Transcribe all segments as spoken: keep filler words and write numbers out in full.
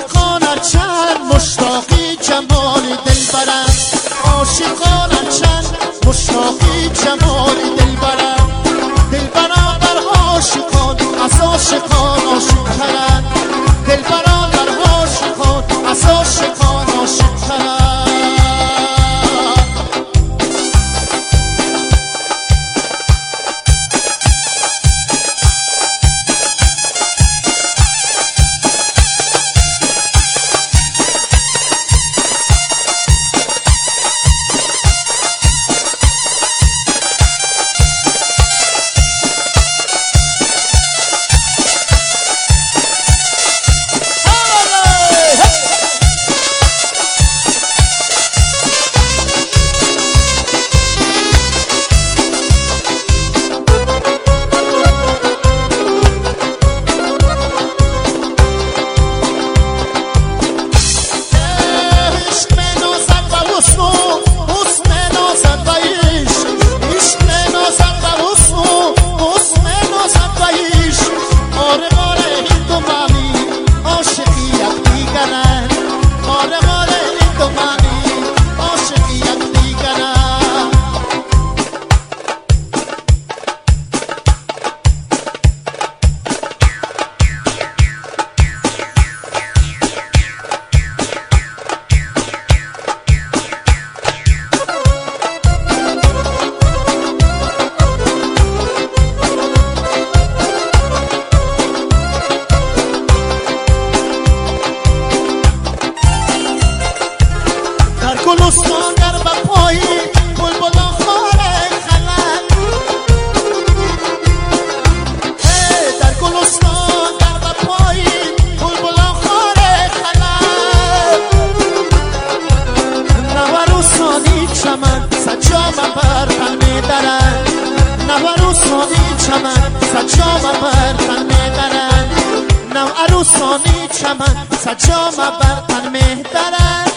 عاشقانه چند مشتاقی جمال دلبرم، عاشقانه چند مشتاقی جمال دلبرم. دلبرم در عاشقان از عاشقان عاشق‌ترند، دلبرم در عاشقان از عاشقان عاشق‌ترند. گلستان در بپایی بلبلا خاره خلق، در گلستان در بپایی بلبلا خاره خلق. نوروسانی چمن سجام بر تن می‌درند، نوروسانی چمن سجام بر تن می‌درند، نوروسانی چمن سجام بر تن می‌درند.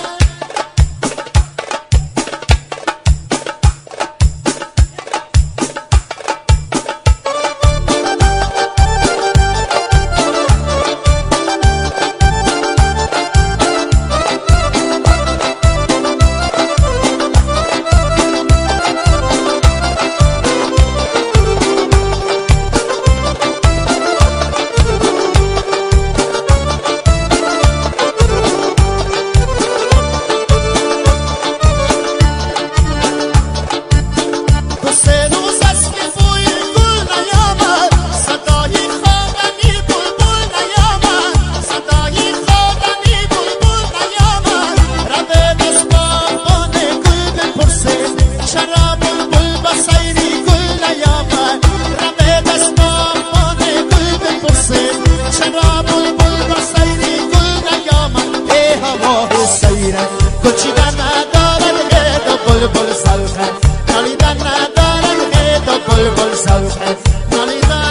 کوچیدن ندارد غید و بلبل سلخه، نالیدن ندارد غید و بلبل سلخه، نالیدن.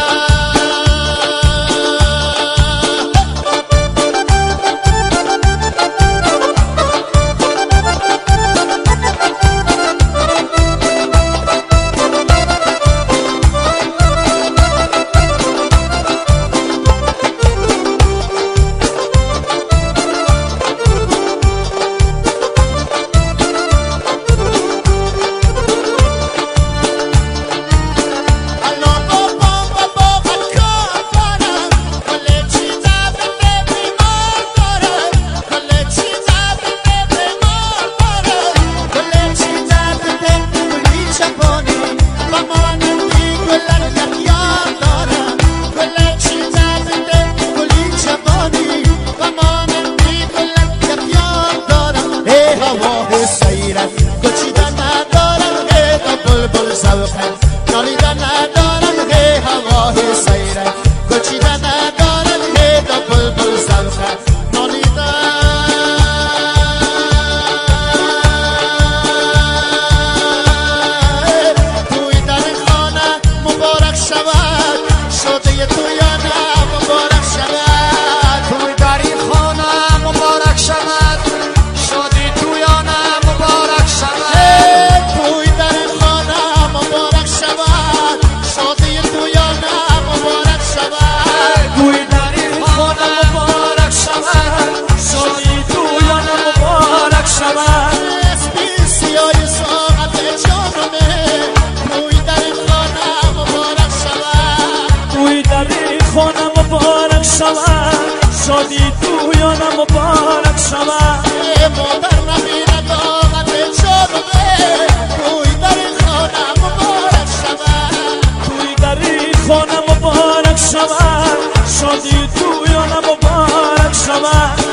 شادی تویانم مبارک شود. مادر نبیند آقت شده توی در خانه مبارک شود. توی در خانه مبارک شود. شادی تویانم مبارک شود.